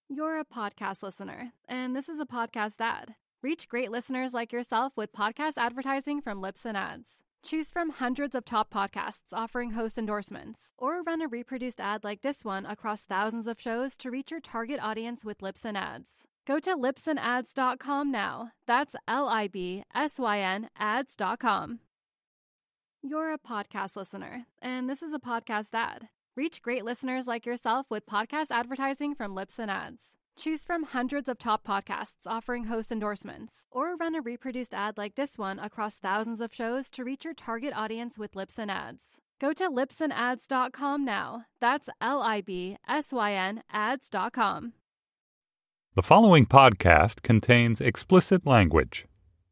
You're a podcast listener, and this is a podcast ad. Reach great listeners like yourself with podcast advertising from Libsyn Ads. Choose from hundreds of top podcasts offering host endorsements, or run a reproduced ad like this one across thousands of shows to reach your target audience with Libsyn Ads. Go to libsynads.com now. That's LIBSYN ads.com. You're a podcast listener, and this is a podcast ad. Reach great listeners like yourself with podcast advertising from Libsyn Ads. Choose from hundreds of top podcasts offering host endorsements, or run a reproduced ad like this one across thousands of shows to reach your target audience with Libsyn Ads. Go to libsynads.com now. That's LIBSYN ads.com. The following podcast contains explicit language.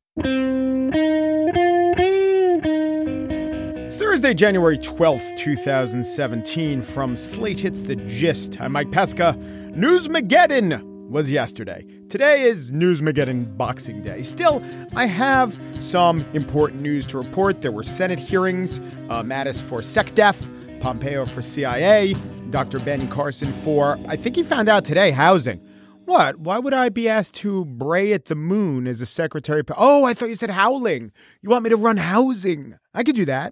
It's Thursday, January 12th, 2017. From Slate Hits The Gist, I'm Mike Pesca. Newsmageddon was yesterday. Today is Newsmageddon Boxing Day. Still, I have some important news to report. There were Senate hearings, Mattis for SecDef, Pompeo for CIA, Dr. Ben Carson for, I think he found out today, housing. What? Why would I be asked to bray at the moon as a secretary? Oh, I thought you said howling. You want me to run housing? I could do that.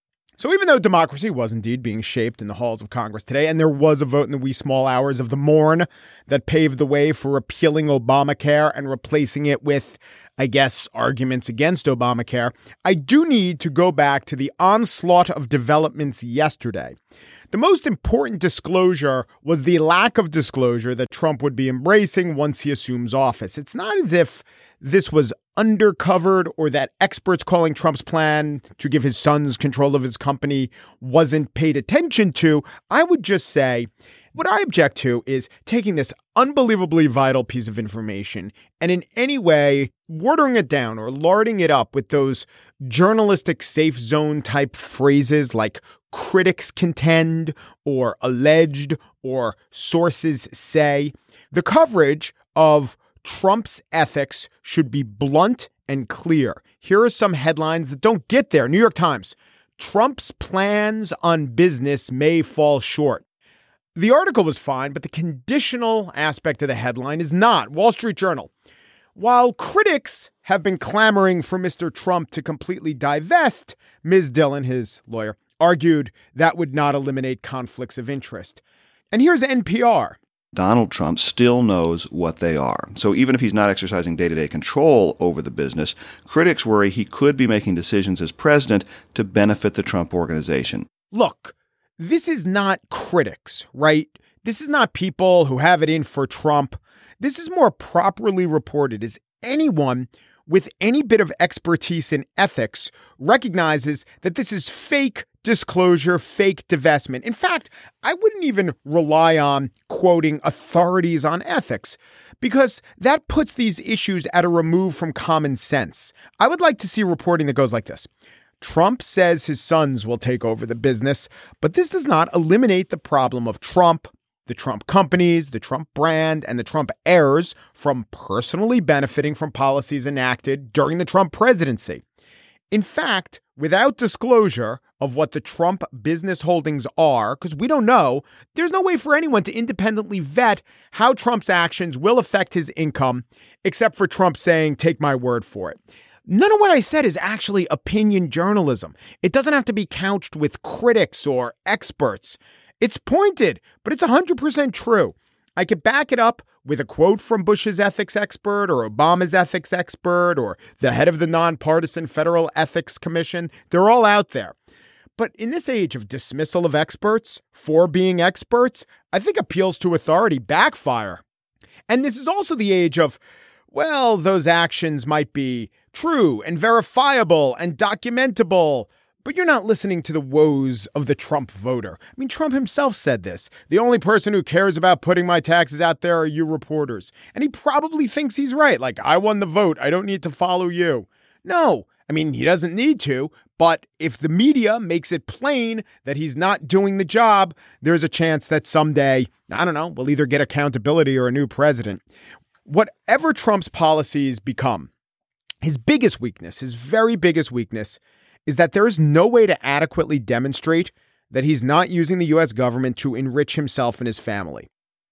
So even though democracy was indeed being shaped in the halls of Congress today, and there was a vote in the wee small hours of the morn that paved the way for repealing Obamacare and replacing it with, I guess, arguments against Obamacare, I do need to go back to the onslaught of developments yesterday. The most important disclosure was the lack of disclosure that Trump would be embracing once he assumes office. It's not as if this was undercovered or that experts calling Trump's plan to give his sons control of his company wasn't paid attention to. I would just say what I object to is taking this unbelievably vital piece of information and in any way watering it down or larding it up with those journalistic safe zone type phrases like critics contend or alleged or sources say. The coverage of Trump's ethics should be blunt and clear. Here are some headlines that don't get there. New York Times, Trump's plans on business may fall short. The article was fine, but the conditional aspect of the headline is not. Wall Street Journal. While critics have been clamoring for Mr. Trump to completely divest, Ms. Dillon, his lawyer, argued that would not eliminate conflicts of interest. And here's NPR. Donald Trump still knows what they are. So even if he's not exercising day-to-day control over the business, critics worry he could be making decisions as president to benefit the Trump organization. Look, this is not critics, right? This is not people who have it in for Trump. This is more properly reported as anyone with any bit of expertise in ethics recognizes that this is fake disclosure, fake divestment. In fact, I wouldn't even rely on quoting authorities on ethics because that puts these issues at a remove from common sense. I would like to see reporting that goes like this. Trump says his sons will take over the business, but this does not eliminate the problem of Trump, the Trump companies, the Trump brand, and the Trump heirs from personally benefiting from policies enacted during the Trump presidency. In fact, without disclosure of what the Trump business holdings are, because we don't know, there's no way for anyone to independently vet how Trump's actions will affect his income, except for Trump saying, take my word for it. None of what I said is actually opinion journalism. It doesn't have to be couched with critics or experts. It's pointed, but it's 100% true. I could back it up with a quote from Bush's ethics expert or Obama's ethics expert or the head of the nonpartisan Federal Ethics Commission. They're all out there. But in this age of dismissal of experts for being experts, I think appeals to authority backfire. And this is also the age of, well, those actions might be true and verifiable and documentable, but you're not listening to the woes of the Trump voter. I mean, Trump himself said this. The only person who cares about putting my taxes out there are you reporters. And he probably thinks he's right. Like, I won the vote. I don't need to follow you. No, I mean, he doesn't need to. But if the media makes it plain that he's not doing the job, there's a chance that someday, I don't know, we'll either get accountability or a new president. Whatever Trump's policies become, his biggest weakness, his very biggest weakness, is that there is no way to adequately demonstrate that he's not using the U.S. government to enrich himself and his family.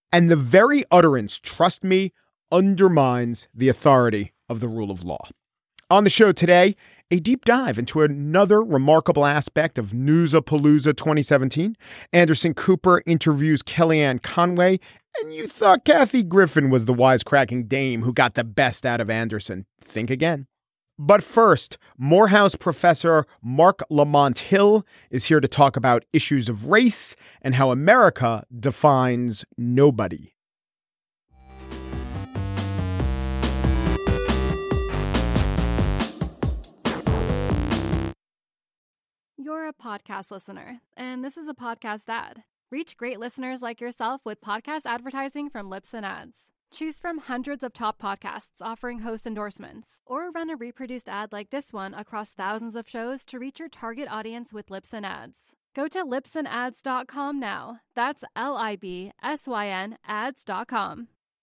And the very utterance, trust me, undermines the authority of the rule of law. On the show today, a deep dive into another remarkable aspect of Newsapalooza 2017. Anderson Cooper interviews Kellyanne Conway, and you thought Kathy Griffin was the wisecracking dame who got the best out of Anderson. Think again. But first, Morehouse professor Marc Lamont Hill is here to talk about issues of race and how America defines nobody. You're a podcast listener, and this is a podcast ad. Reach great listeners like yourself with podcast advertising from Libsyn Ads. Choose from hundreds of top podcasts offering host endorsements, or run a reproduced ad like this one across thousands of shows to reach your target audience with Libsyn Ads. Go to libsynads.com now. That's LIBSYN ads.com.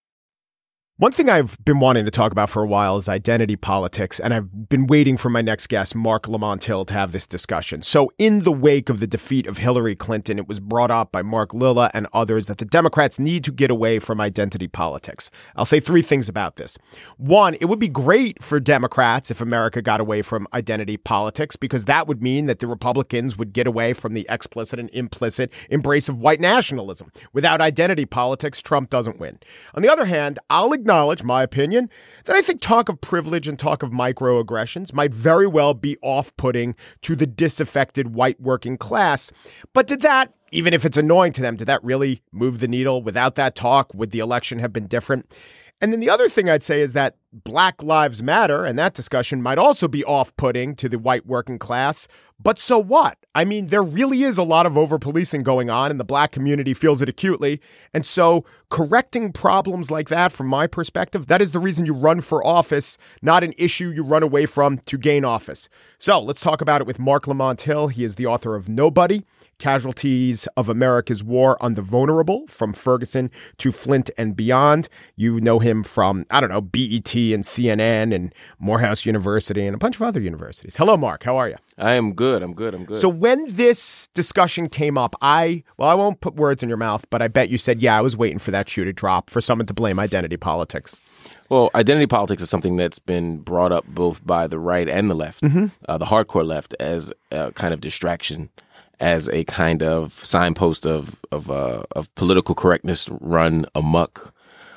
One thing I've been wanting to talk about for a while is identity politics, and I've been waiting for my next guest, Marc Lamont Hill, to have this discussion. So in the wake of the defeat of Hillary Clinton, it was brought up by Mark Lilla and others that the Democrats need to get away from identity politics. I'll say three things about this. One, it would be great for Democrats if America got away from identity politics, because that would mean that the Republicans would get away from the explicit and implicit embrace of white nationalism. Without identity politics, Trump doesn't win. On the other hand, I'll acknowledge my opinion that I think talk of privilege and talk of microaggressions might very well be off-putting to the disaffected white working class. But did that, even if it's annoying to them, did that really move the needle? Without that talk, would the election have been different? And then the other thing I'd say is that Black Lives Matter and that discussion might also be off-putting to the white working class. But so what? I mean, there really is a lot of over-policing going on, and the black community feels it acutely. And so correcting problems like that, from my perspective, that is the reason you run for office, not an issue you run away from to gain office. So let's talk about it with Marc Lamont Hill. He is the author of Nobody: Casualties of America's War on the Vulnerable, From Ferguson to Flint and Beyond. You know him from, BET and CNN and Morehouse University and a bunch of other universities. Hello, Mark. How are you? I am good. I'm good. So when this discussion came up, I won't put words in your mouth, but I bet you said, yeah, I was waiting for that shoe to drop, for someone to blame identity politics. Well, identity politics is something that's been brought up both by the right and the left, the hardcore left, as a kind of distraction, as a kind of signpost of political correctness run amok,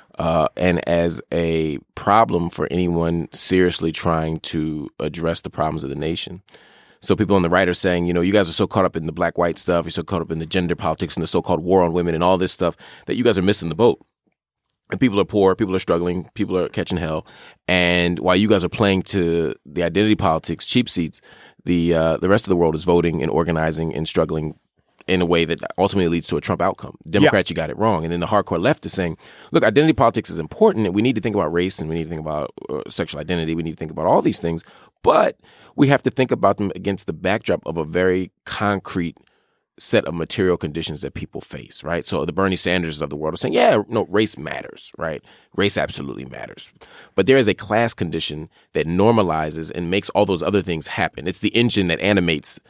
and as a problem for anyone seriously trying to address the problems of the nation. So people on the right are saying, you guys are so caught up in the black-white stuff, you're so caught up in the gender politics and the so-called war on women and all this stuff that you guys are missing the boat. And people are poor, people are struggling, people are catching hell. And while you guys are playing to the identity politics cheap seats, the rest of the world is voting and organizing and struggling in a way that ultimately leads to a Trump outcome. Democrats, You got it wrong. And then the hardcore left is saying, look, identity politics is important, and we need to think about race, and we need to think about sexual identity. We need to think about all these things. But we have to think about them against the backdrop of a very concrete set of material conditions that people face, right? So the Bernie Sanders of the world are saying, race matters, right? Race absolutely matters. But there is a class condition that normalizes and makes all those other things happen. It's the engine that animates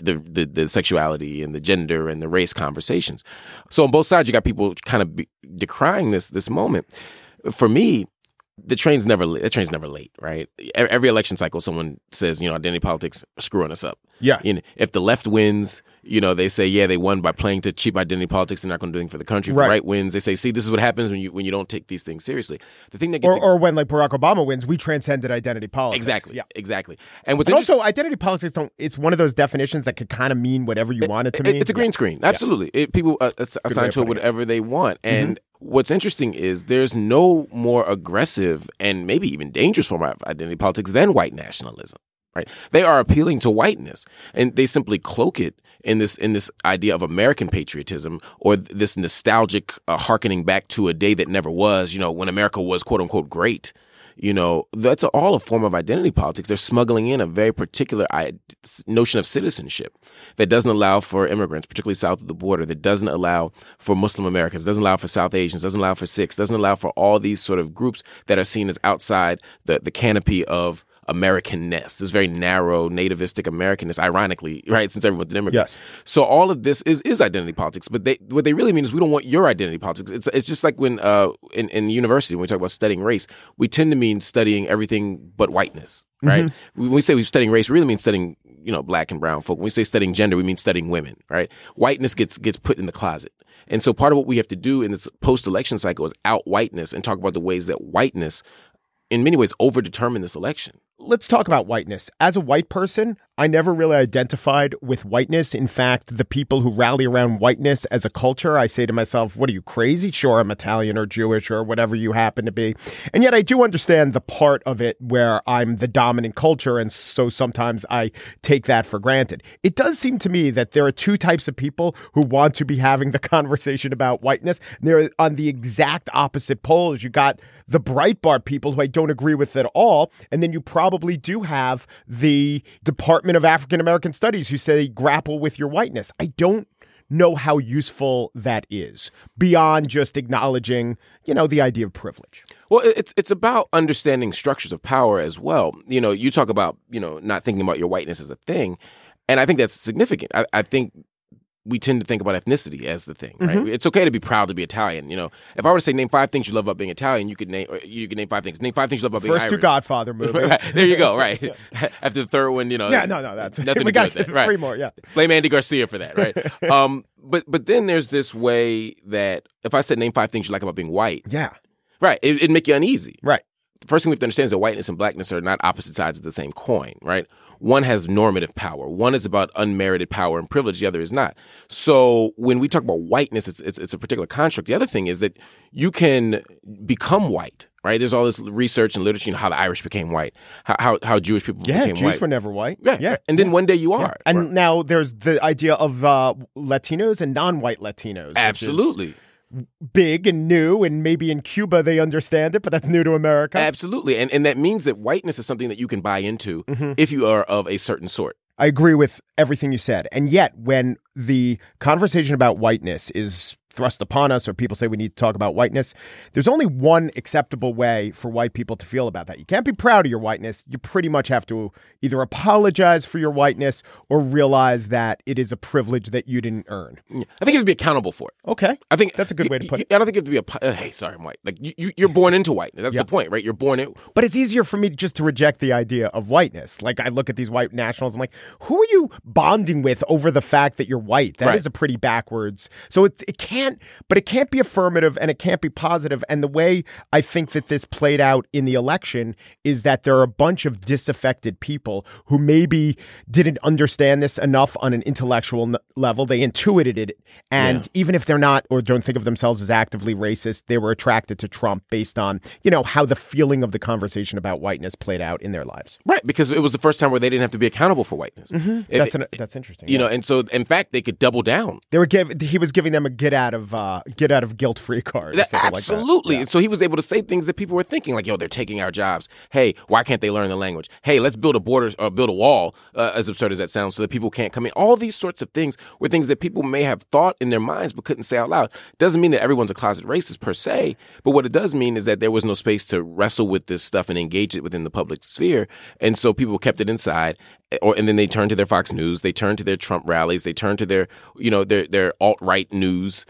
the sexuality and the gender and the race conversations. So on both sides, you got people kind of decrying this moment. For me, the train's never late, right? Every election cycle, someone says, identity politics are screwing us up. Yeah. If the left wins, they say, they won by playing to cheap identity politics. They're not going to do anything for the country. If the right wins, they say, see, this is what happens when you don't take these things seriously. The thing that gets or when, like, Barack Obama wins, we transcended identity politics. Exactly. Yeah. Exactly. And also, identity politics it's one of those definitions that could kind of mean whatever you want it to mean. It's a green screen. Absolutely. People assign to it whatever they want. And what's interesting is there's no more aggressive and maybe even dangerous form of identity politics than white nationalism. Right? They are appealing to whiteness, and they simply cloak it in this idea of American patriotism, or this nostalgic hearkening back to a day that never was, when America was quote unquote great. That's all a form of identity politics. They're smuggling in a very particular notion of citizenship that doesn't allow for immigrants, particularly south of the border, that doesn't allow for Muslim Americans, doesn't allow for South Asians, doesn't allow for Sikhs, doesn't allow for all these sort of groups that are seen as outside the canopy of Americanness, this very narrow nativistic Americanness, ironically, right? Since everyone's an immigrant. Yes. So all of this is identity politics, but what they really mean is we don't want your identity politics. It's just like when in university, when we talk about studying race, we tend to mean studying everything but whiteness, right? Mm-hmm. When we say we're studying race, we really mean studying, black and brown folk. When we say studying gender, we mean studying women, right? Whiteness gets put in the closet. And so part of what we have to do in this post-election cycle is out whiteness and talk about the ways that whiteness, in many ways, overdetermined this election. Let's talk about whiteness. As a white person, I never really identified with whiteness. In fact, the people who rally around whiteness as a culture, I say to myself, what are you, crazy? Sure, I'm Italian or Jewish or whatever you happen to be. And yet I do understand the part of it where I'm the dominant culture, and so sometimes I take that for granted. It does seem to me that there are two types of people who want to be having the conversation about whiteness. They're on the exact opposite poles. You got the Breitbart people who I don't agree with at all, and then you probably do have the Department of African American Studies who say grapple with your whiteness. I don't know how useful that is beyond just acknowledging, the idea of privilege. Well, it's about understanding structures of power as well. You talk about, not thinking about your whiteness as a thing, and I think that's significant. I think we tend to think about ethnicity as the thing, right? It's okay to be proud to be Italian. If I were to say name 5 things you love about being Italian, you could name 5 things. Name 5 things you love about being Irish. First 2 Godfather movies. There you go. Right. Yeah. After the third one, Yeah, no, that's nothing we to do got with that. Right. 3 more. Yeah. Blame Andy Garcia for that. Right. But then there's this way that if I said name 5 things you like about being white, Yeah. right, it'd make you uneasy. Right. The first thing we have to understand is that whiteness and blackness are not opposite sides of the same coin, right? One has normative power. One is about unmerited power and privilege. The other is not. So when we talk about whiteness, it's a particular construct. The other thing is that you can become white, right? There's all this research and literature, how the Irish became white, how Jewish people became white. Yeah, Jews were never white. Yeah. And then one day you are. And right? now there's the idea of Latinos and non-white Latinos. Absolutely. Big and new, and maybe in Cuba they understand it, but that's new to America. Absolutely. And that means that whiteness is something that you can buy into if you are of a certain sort. I agree with everything you said. And yet, when the conversation about whiteness is thrust upon us, or people say we need to talk about whiteness, there's only one acceptable way for white people to feel about that. You can't be proud of your whiteness. You pretty much have to either apologize for your whiteness or realize that it is a privilege that you didn't earn. I think you have to be accountable for it. Okay. I think that's a good way to put it. I don't think you have to be hey, sorry, I'm white. Like you're born into whiteness. That's the point, right? You're born in. But it's easier for me just to reject the idea of whiteness. Like I look at these white nationals, I'm like, who are you bonding with over the fact that you're white? That is a pretty backwards. So it can't be affirmative and it can't be positive. And the way I think that this played out in the election is that there are a bunch of disaffected people who maybe didn't understand this enough on an intellectual level. They intuited it. And even if they're not or don't think of themselves as actively racist, they were attracted to Trump based on, how the feeling of the conversation about whiteness played out in their lives. Right. Because it was the first time where they didn't have to be accountable for whiteness. That's interesting. And so in fact, they could double down. He was giving them a get out of guilt-free card. Or something Absolutely. Like that. Yeah. And so he was able to say things that people were thinking, like, they're taking our jobs. Hey, why can't they learn the language? Hey, let's build a wall, as absurd as that sounds, so that people can't come in. All these sorts of things were things that people may have thought in their minds but couldn't say out loud. Doesn't mean that everyone's a closet racist per se, but what it does mean is that there was no space to wrestle with this stuff and engage it within the public sphere. And so people kept it inside, and then they turned to their Fox News, they turned to their Trump rallies, they turned to their alt-right news,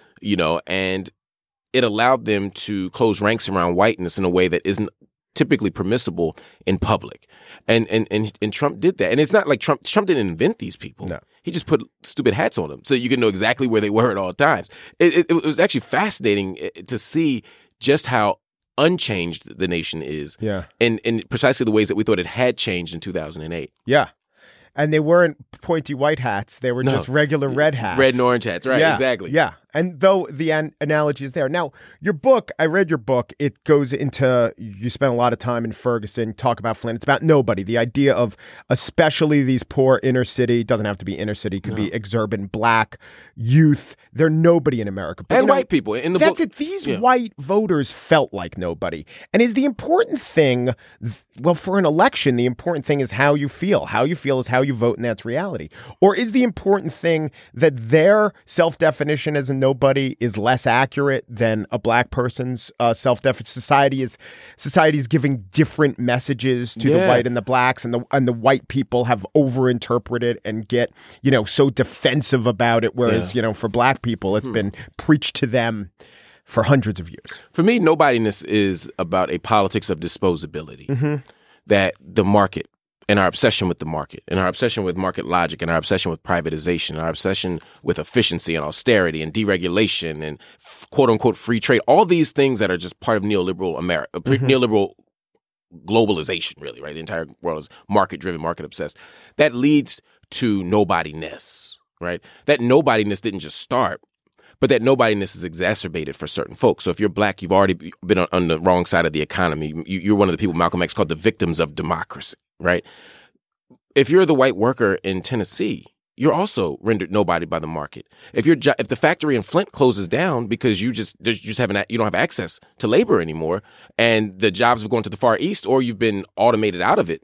and it allowed them to close ranks around whiteness in a way that isn't typically permissible in public. And Trump did that. And it's not like Trump didn't invent these people. No. He just put stupid hats on them so you could know exactly where they were at all times. It was actually fascinating to see just how unchanged the nation is. Yeah. In precisely the ways that we thought it had changed in 2008. Yeah. And they weren't pointy white hats. They were just regular red hats. Red and orange hats, right, exactly. Yeah. And though the analogy is there. Now, your book, I read your book. It goes into, you spent a lot of time in Ferguson, talk about Flint. It's about nobody. The idea of especially these poor inner city, doesn't have to be inner city, could be exurban black youth. They're nobody in America. But, and white people. In the that's book, it. These white voters felt like nobody. And is the important thing, well, for an election, the important thing is how you feel. How you feel is how you vote, and that's reality. Or is the important thing that their self-definition as a nobody is less accurate than a black person's self-definition. Society is giving different messages to the white and the blacks, and the white people have overinterpreted and get, so defensive about it. Whereas, for black people, it's been preached to them for hundreds of years. For me, nobodiness is about a politics of disposability. That the market, and our obsession with the market, and our obsession with market logic, and our obsession with privatization, and our obsession with efficiency and austerity and deregulation and quote unquote free trade, all these things that are just part of neoliberal America, neoliberal globalization, really, right? The entire world is market driven, market obsessed. That leads to nobodiness, right? That nobodiness didn't just start, but that nobodiness is exacerbated for certain folks. So if you're black, you've already been on the wrong side of the economy. You're one of the people Malcolm X called the victims of democracy. Right? If you're the white worker in Tennessee, you're also rendered nobody by the market. If the factory in Flint closes down because you don't have access to labor anymore, and the jobs have gone to the Far East, or you've been automated out of it,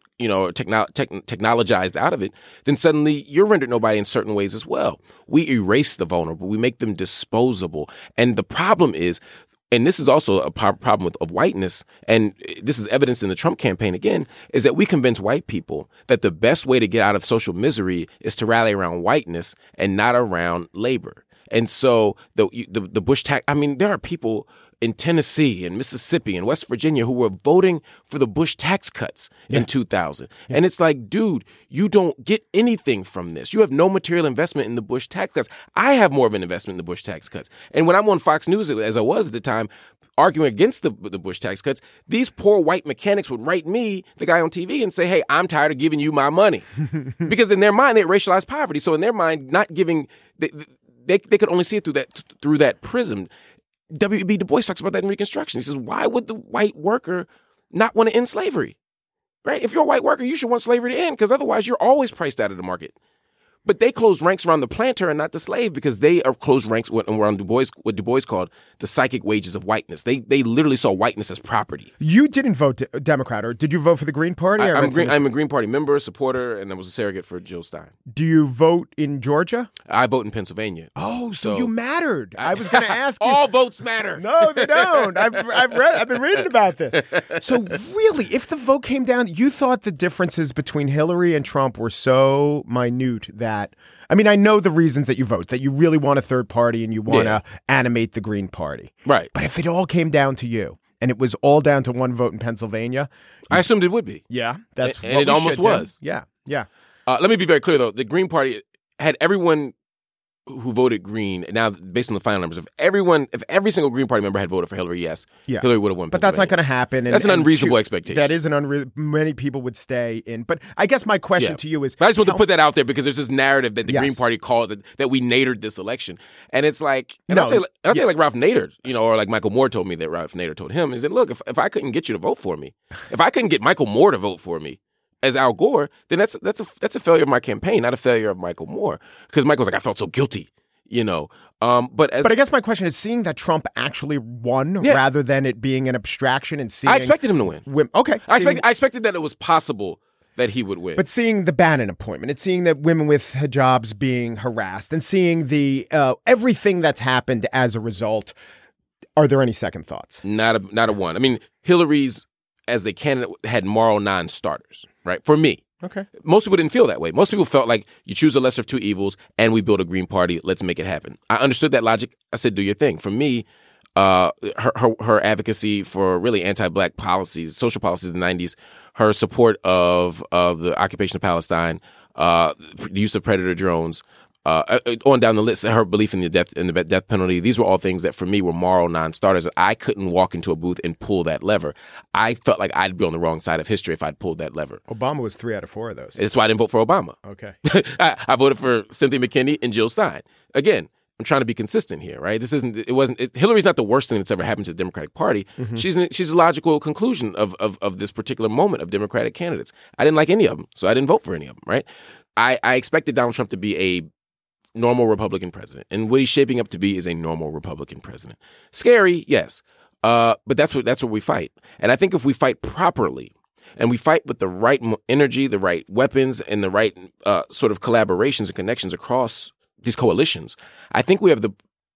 technologized out of it, then suddenly you're rendered nobody in certain ways as well. We erase the vulnerable. We make them disposable. And the problem is, and this is also a problem of whiteness, and this is evidence in the Trump campaign again, is that we convince white people that the best way to get out of social misery is to rally around whiteness and not around labor. And so the Bush tax, there are people in Tennessee and Mississippi and West Virginia who were voting for the Bush tax cuts in 2000. And it's like, dude, you don't get anything from this. You have no material investment in the Bush tax cuts. I have more of an investment in the Bush tax cuts. And when I'm on Fox News, as I was at the time, arguing against the Bush tax cuts, these poor white mechanics would write me, the guy on TV, and say, hey, I'm tired of giving you my money. Because in their mind, they racialized poverty. So in their mind, not giving, they could only see it through that prism. W.E.B. Du Bois talks about that in Reconstruction. He says, why would the white worker not want to end slavery? Right? If you're a white worker, you should want slavery to end, because otherwise you're always priced out of the market. But they closed ranks around the planter and not the slave, because they are closed ranks around what Du Bois called the psychic wages of whiteness. They literally saw whiteness as property. You didn't vote Democrat, or did you vote for the Green Party? I'm a Green Party member, supporter, and I was a surrogate for Jill Stein. Do you vote in Georgia? I vote in Pennsylvania. Oh, so you mattered. I was going to ask you. All votes matter. No, they don't. I've been reading about this. So really, if the vote came down, you thought the differences between Hillary and Trump were so minute that I know the reasons that you vote, that you really want a third party and you want to animate the Green Party. Right. But if it all came down to you and it was all down to one vote in Pennsylvania. I assumed it would be. Yeah. That's and it almost was. Yeah. Yeah. Let me be very clear, though. The Green Party had everyone who voted Green, now based on the final numbers, if every single Green Party member had voted for Hillary, Hillary would have won. But that's not going to happen. That's an unreasonable expectation. That is many people would stay in. But I guess my question to you is, I just want to put that out there because there's this narrative that the Green Party called that we Nadered this election, and it's like, I'll tell you like Ralph Nader, or like Michael Moore told me that Ralph Nader told him, is that look, if I couldn't get you to vote for me, if I couldn't get Michael Moore to vote for me as Al Gore, then that's a failure of my campaign, not a failure of Michael Moore, because Michael's like, I felt so guilty. But I guess my question is, seeing that Trump actually won rather than it being an abstraction, and seeing, I expected him to win. Okay, I expected that it was possible that he would win. But seeing the Bannon appointment, and seeing that women with hijabs being harassed, and seeing the everything that's happened as a result, are there any second thoughts? Not a one. Hillary's as a candidate had moral non-starters, right? For me. Okay. Most people didn't feel that way. Most people felt like you choose the lesser of two evils and we build a Green Party. Let's make it happen. I understood that logic. I said, do your thing. For me, her advocacy for really anti-black policies, social policies in the 90s, her support of the occupation of Palestine, the use of predator drones, on down the list, her belief in the death penalty, these were all things that for me were moral non-starters. I couldn't walk into a booth and pull that lever. I felt like I'd be on the wrong side of history if I'd pulled that lever. Obama was 3 out of 4 of those. That's why I didn't vote for Obama. Okay. I voted for Cynthia McKinney and Jill Stein. Again, I'm trying to be consistent here, right? Hillary's not the worst thing that's ever happened to the Democratic Party. Mm-hmm. She's a logical conclusion of this particular moment of Democratic candidates. I didn't like any of them, so I didn't vote for any of them, right? I expected Donald Trump to be a normal Republican president, and what he's shaping up to be is a normal Republican president. Scary, yes, but that's what we fight. And I think if we fight properly, and we fight with the right energy, the right weapons, and the right sort of collaborations and connections across these coalitions, I think we have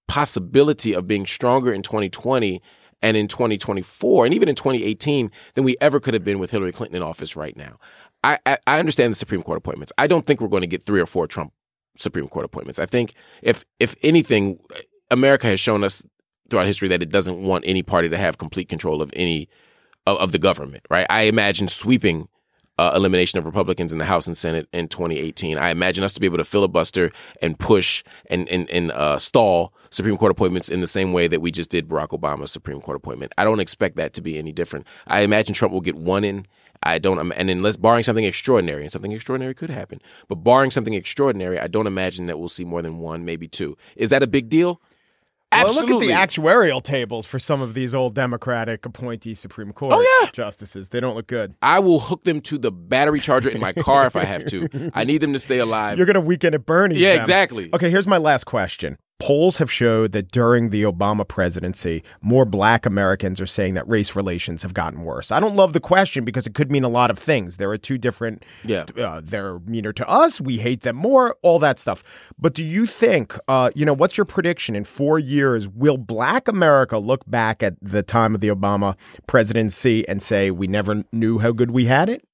possibility of being stronger in 2020 and in 2024 and even in 2018 than we ever could have been with Hillary Clinton in office right now. I understand the Supreme Court appointments. I don't think we're going to get 3 or 4 Trump Supreme Court appointments. I think if anything, America has shown us throughout history that it doesn't want any party to have complete control of any of the government, right? I imagine sweeping elimination of Republicans in the House and Senate in 2018. I imagine us to be able to filibuster and push and stall Supreme Court appointments in the same way that we just did Barack Obama's Supreme Court appointment. I don't expect that to be any different. I imagine Trump will get one in. And unless barring something extraordinary, and something extraordinary could happen, but barring something extraordinary, I don't imagine that we'll see more than 1, maybe 2. Is that a big deal? Absolutely. Well, look at the actuarial tables for some of these old Democratic appointee Supreme Court justices. They don't look good. I will hook them to the battery charger in my car if I have to. I need them to stay alive. You're going to Weekend at Bernie's. Yeah, them. exactly. Okay, here's my last question. Polls have showed that during the Obama presidency, more black Americans are saying that race relations have gotten worse. I don't love the question because it could mean a lot of things. There are 2 different, they're meaner to us, we hate them more, all that stuff. But do you think, what's your prediction in 4 years, will black America look back at the time of the Obama presidency and say, we never knew how good we had it?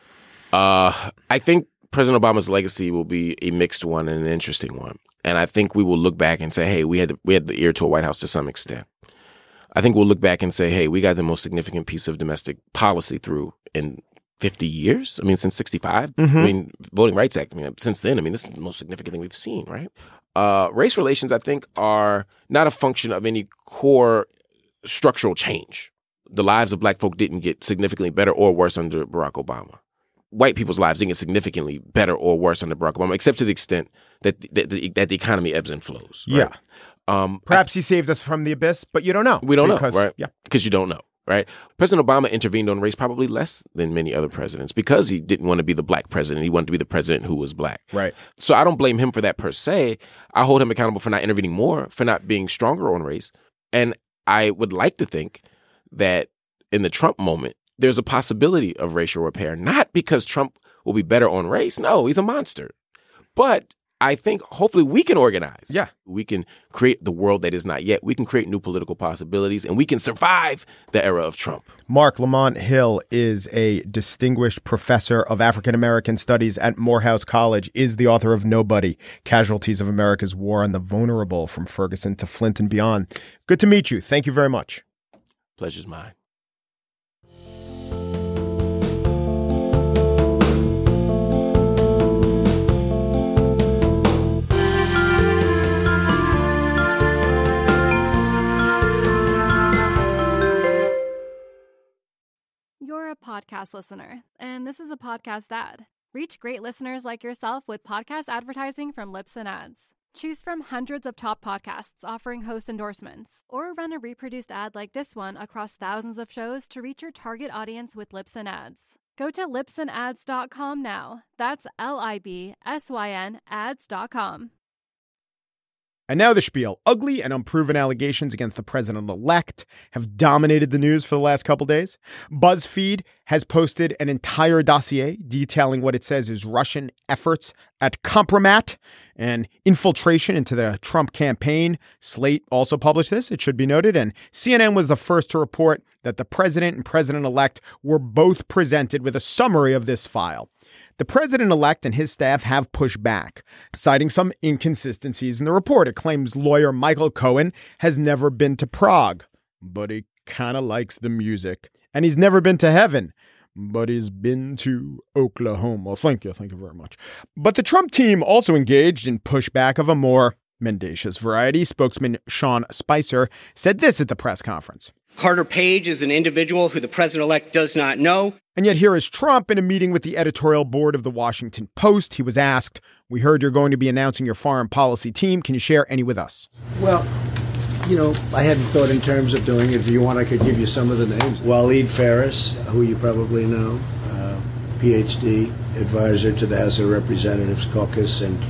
I think President Obama's legacy will be a mixed one and an interesting one. And I think we will look back and say, hey, we had the ear to a White House to some extent. I think we'll look back and say, hey, we got the most significant piece of domestic policy through in 50 years. I mean, since 65. Mm-hmm. I mean, Voting Rights Act. I mean, since then, this is the most significant thing we've seen, right? Race relations, I think, are not a function of any core structural change. The lives of black folk didn't get significantly better or worse under Barack Obama. White people's lives didn't get significantly better or worse under Barack Obama, except to the extent that the economy ebbs and flows. Right? Yeah. Perhaps he saved us from the abyss, but you don't know. We don't know, right? Yeah. Because you don't know, right? President Obama intervened on race probably less than many other presidents because he didn't want to be the black president. He wanted to be the president who was black. Right. So I don't blame him for that per se. I hold him accountable for not intervening more, for not being stronger on race. And I would like to think that in the Trump moment, there's a possibility of racial repair, not because Trump will be better on race. No, he's a monster. But I think hopefully we can organize. Yeah. We can create the world that is not yet. We can create new political possibilities, and we can survive the era of Trump. Mark Lamont Hill is a distinguished professor of African American studies at Morehouse College, is the author of Nobody, Casualties of America's War on the Vulnerable from Ferguson to Flint and Beyond. Good to meet you. Thank you very much. Pleasure's mine. You're a podcast listener, and this is a podcast ad. Reach great listeners like yourself with podcast advertising from Libsyn Ads. Choose from hundreds of top podcasts offering host endorsements, or run a reproduced ad like this one across thousands of shows to reach your target audience with Libsyn Ads. Go to libsynads.com now. That's LIBSYN ads.com. And now the spiel. Ugly and unproven allegations against the president-elect have dominated the news for the last couple days. BuzzFeed has posted an entire dossier detailing what it says is Russian efforts at compromat and infiltration into the Trump campaign. Slate also published this, it should be noted, and CNN was the first to report that the president and president-elect were both presented with a summary of this file. The president-elect and his staff have pushed back, citing some inconsistencies in the report. It claims lawyer Michael Cohen has never been to Prague, but he kind of likes the music. And he's never been to heaven, but he's been to Oklahoma. Thank you very much. But the Trump team also engaged in pushback of a more mendacious variety. Spokesman Sean Spicer said this at the press conference. Carter Page is an individual who the president-elect does not know. And yet here is Trump in a meeting with the editorial board of the Washington Post. He was asked, "We heard you're going to be announcing your foreign policy team. Can you share any with us?" Well, I hadn't thought in terms of doing it. If you want, I could give you some of the names. Waleed Phares, who you probably know, PhD, advisor to the House of Representatives caucus, and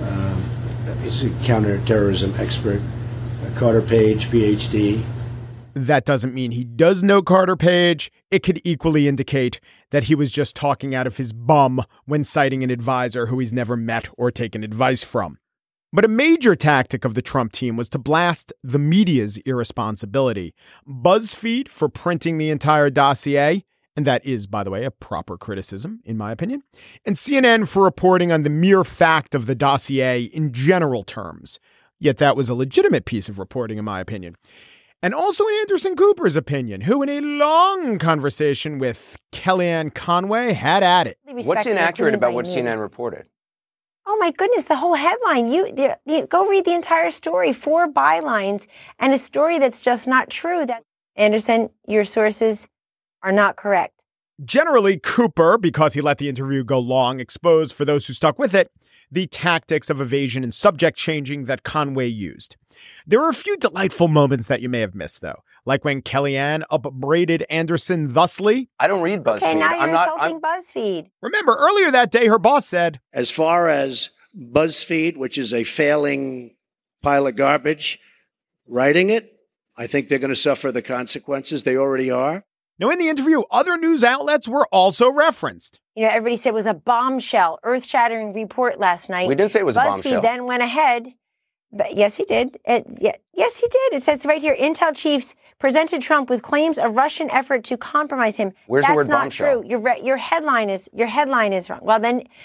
he's a counterterrorism expert. Carter Page, PhD. That doesn't mean he does know Carter Page. It could equally indicate that he was just talking out of his bum when citing an advisor who he's never met or taken advice from. But a major tactic of the Trump team was to blast the media's irresponsibility. BuzzFeed for printing the entire dossier, and that is, by the way, a proper criticism, in my opinion, and CNN for reporting on the mere fact of the dossier in general terms. Yet that was a legitimate piece of reporting, in my opinion. And also in Anderson Cooper's opinion, who in a long conversation with Kellyanne Conway had at it. What's inaccurate about what CNN reported? Oh, my goodness, the whole headline. You go read the entire story, 4 bylines, and a story that's just not true. That Anderson, your sources are not correct. Generally, Cooper, because he let the interview go long, exposed for those who stuck with it the tactics of evasion and subject changing that Conway used. There were a few delightful moments that you may have missed, though, like when Kellyanne upbraided Anderson thusly. I don't read BuzzFeed. Okay, now you're insulting BuzzFeed. Remember, earlier that day, her boss said, As far as BuzzFeed, which is a failing pile of garbage, writing it, I think they're going to suffer the consequences. They already are. Now, in the interview, other news outlets were also referenced. You know, everybody said it was a bombshell, earth-shattering report last night. We didn't say it was a bombshell. BuzzFeed then went ahead. But yes, he did. Yes, he did. It says right here, Intel chiefs presented Trump with claims of Russian effort to compromise him. Where's That's the word not bombshell? true. Your headline is wrong. Well,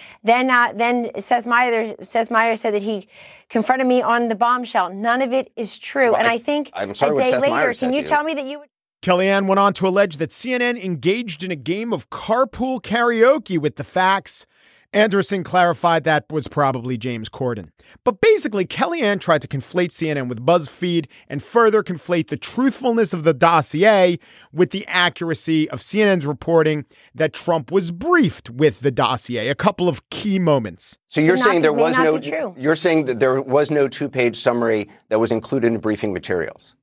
then Seth Meyer said that he confronted me on the bombshell. None of it is true. Well, and I think I'm sorry a what day Seth Meyer later, said can you to you. tell me that you would? Kellyanne went on to allege that CNN engaged in a game of carpool karaoke with the facts. Anderson clarified that was probably James Corden. But basically, Kellyanne tried to conflate CNN with BuzzFeed and further conflate the truthfulness of the dossier with the accuracy of CNN's reporting that Trump was briefed with the dossier. A couple of key moments. So you're saying there was no. True. You're saying that there was no 2-page summary that was included in briefing materials.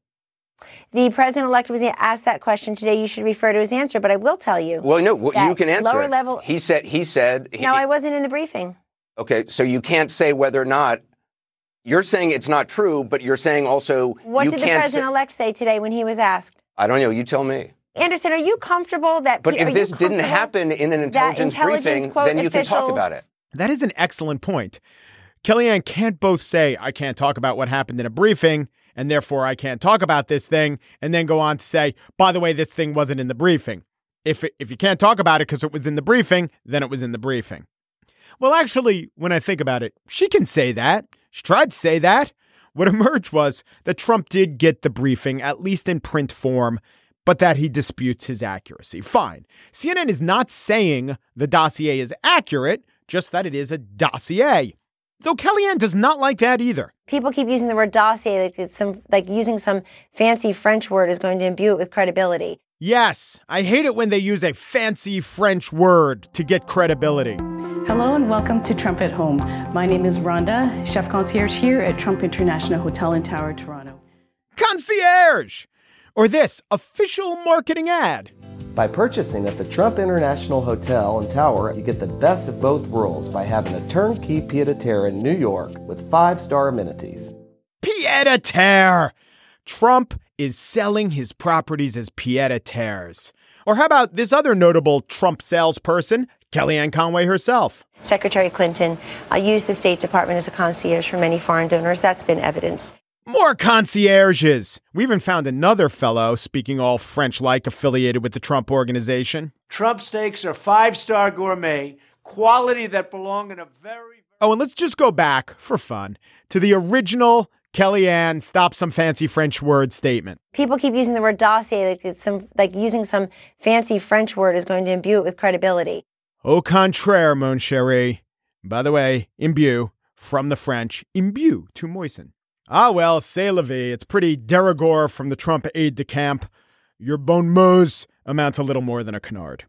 The president-elect was asked that question today. You should refer to his answer, but I will tell you. Well, no, you can answer lower it. Level. He said. No, I wasn't in the briefing. Okay, so you can't say whether or not. You're saying it's not true, but you're saying also What you did the can't president-elect say today when he was asked? I don't know. You tell me. Anderson, are you comfortable that? But if this didn't happen in an intelligence briefing, then you can talk about it. That is an excellent point. Kellyanne can't both say, I can't talk about what happened in a briefing, and therefore I can't talk about this thing, and then go on to say, by the way, this thing wasn't in the briefing. If you can't talk about it because it was in the briefing, then it was in the briefing. Well, actually, when I think about it, she can say that. She tried to say that. What emerged was that Trump did get the briefing, at least in print form, but that he disputes his accuracy. Fine. CNN is not saying the dossier is accurate, just that it is a dossier. Though Kellyanne does not like that either. People keep using the word dossier like it's using some fancy French word is going to imbue it with credibility. Yes, I hate it when they use a fancy French word to get credibility. Hello and welcome to Trump at Home. My name is Rhonda, chef concierge here at Trump International Hotel in Tower, Toronto. Concierge! Or this official marketing ad. By purchasing at the Trump International Hotel and Tower, you get the best of both worlds by having a turnkey pied-à-terre in New York with 5-star amenities. Pied-à-terre! Trump is selling his properties as pied-à-terres. Or how about this other notable Trump salesperson, Kellyanne Conway herself? Secretary Clinton used the State Department as a concierge for many foreign donors. That's been evidenced. More concierges. We even found another fellow, speaking all French-like, affiliated with the Trump organization. Trump steaks are 5-star gourmet, quality that belong in a very... Oh, and let's just go back, for fun, to the original Kellyanne stop some fancy French word statement. People keep using the word dossier like it's using some fancy French word is going to imbue it with credibility. Au contraire, mon chéri. By the way, imbue, from the French, imbue, to moisten. Ah, well, c'est la vie. It's pretty de rigueur from the Trump aide-de-camp. Your bon mots amount to little more than a canard.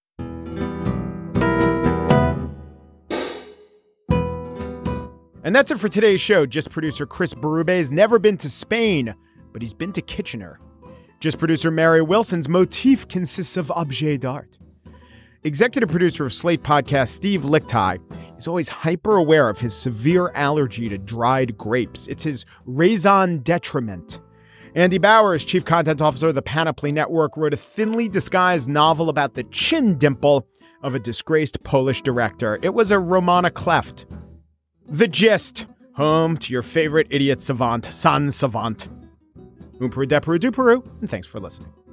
And that's it for today's show. Just producer Chris Berube has never been to Spain, but he's been to Kitchener. Just producer Mary Wilson's motif consists of objet d'art. Executive producer of Slate Podcast Steve Lickteig is always hyper aware of his severe allergy to dried grapes. It's his raison d'etriment. Andy Bowers, chief content officer of the Panoply Network, wrote a thinly disguised novel about the chin dimple of a disgraced Polish director. It was a Romana Cleft. The gist. home to your favorite idiot savant, San Savant. Oomparu Deparu Duparu, and thanks for listening.